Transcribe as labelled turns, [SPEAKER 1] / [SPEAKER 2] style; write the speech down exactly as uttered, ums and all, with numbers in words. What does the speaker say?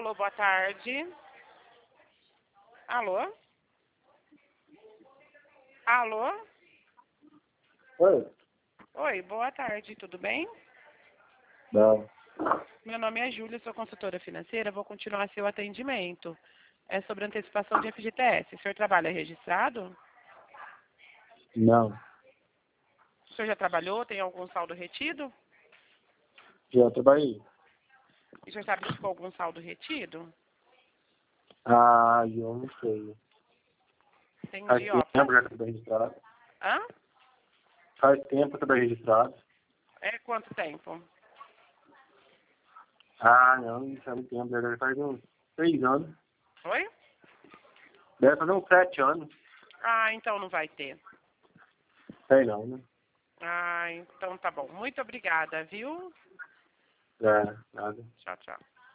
[SPEAKER 1] Alô, boa tarde. Alô? Alô?
[SPEAKER 2] Oi.
[SPEAKER 1] Oi, boa tarde, tudo bem?
[SPEAKER 2] Não.
[SPEAKER 1] Meu nome é Júlia, sou consultora financeira, vou continuar seu atendimento. É sobre antecipação de F G T S. O senhor trabalha registrado?
[SPEAKER 2] Não.
[SPEAKER 1] O senhor já trabalhou? Tem algum saldo retido?
[SPEAKER 2] Já trabalhei.
[SPEAKER 1] E o senhor sabe se ficou algum saldo retido?
[SPEAKER 2] Ah, eu não sei. Faz
[SPEAKER 1] Entendi, ó.
[SPEAKER 2] tempo já que eu estou registrado.
[SPEAKER 1] Hã?
[SPEAKER 2] Faz tempo que eu estou registrado.
[SPEAKER 1] É quanto tempo?
[SPEAKER 2] Ah, não, isso faz muito tempo. Já deve fazer uns seis anos.
[SPEAKER 1] Oi?
[SPEAKER 2] Deve fazer uns sete anos.
[SPEAKER 1] Ah, então não vai ter.
[SPEAKER 2] Sei não, né?
[SPEAKER 1] Ah, então tá bom. Muito obrigada, viu?
[SPEAKER 2] É, nada.
[SPEAKER 1] Tchau, tchau.